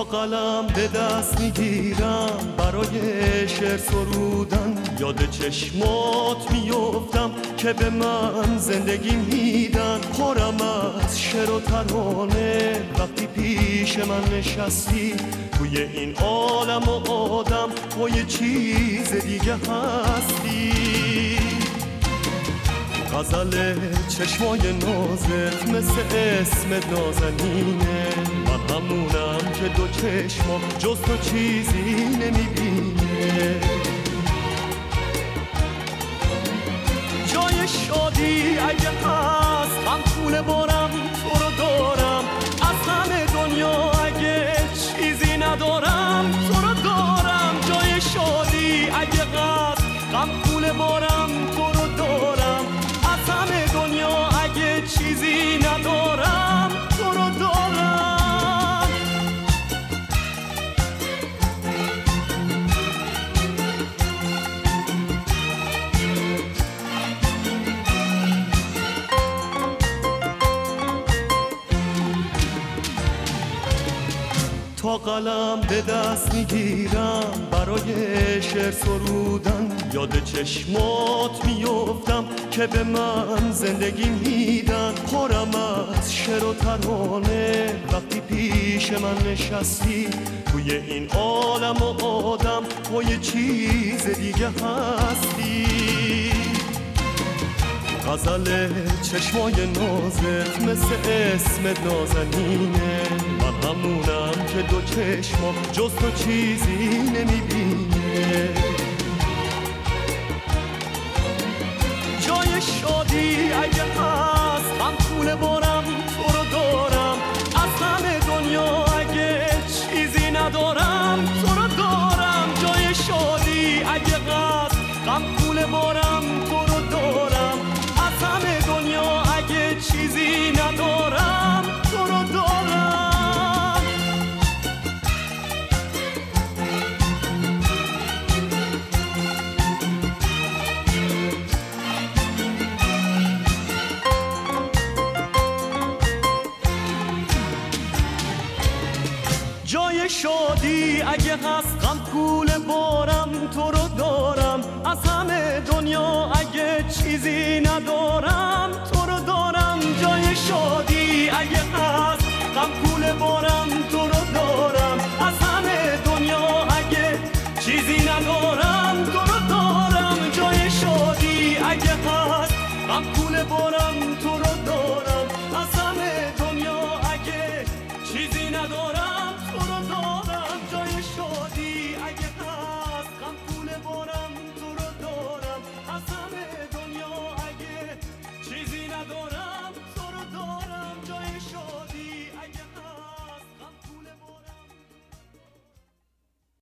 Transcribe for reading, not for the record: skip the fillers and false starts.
قلم به دست میگیرم برای شعر سرودن، یاد چشمات میفتم که به من زندگی میدن. پرم از شعر و ترانه وقتی پیش من نشستی، توی این عالم و آدم تو یه چیز دیگه هستی. غزل چشمای نازت مثل اسم نازنینه، من همونم که دو چشما جز تو چیزی نمیبینه. جای شادی اگه هست هم پول بارم تو رو دارم، از همه دنیا اگه چیزی ندارم تو رو دارم. جای شادی اگه هست هم پول بارم تو رو دارم، از همه دنیا اگه چیزی ندارم تو رو دارم. تا قلم به دست میگیرم برای شعر سرودن، یاد چشمات میفتم که به من زندگی میدن. پرم از شعر و ترانه وقتی پیش من نشستی، توی این عالم و آدم تو یه چیز دیگه هستی. غزل چشمای نازت مثل اسم نازنینه، من همونم که دو چشما جز تو چیزی نمیبینه. جای شادی اگه هست هم پول بارم تو رو دارم، از همه دنیا اگه چیزی ندارم تو رو دارم. جای شادی اگه هست هم پول بارم تو رو دارم، از همه دنیا اگه چیزی ندارم تو رو دارم. جای شادی اگه هست غم پول بارم تو رو دارم، از همه دنیا اگه چیزی ندارم تو رو دارم. جای شادی اگه هست غم پول بارم تو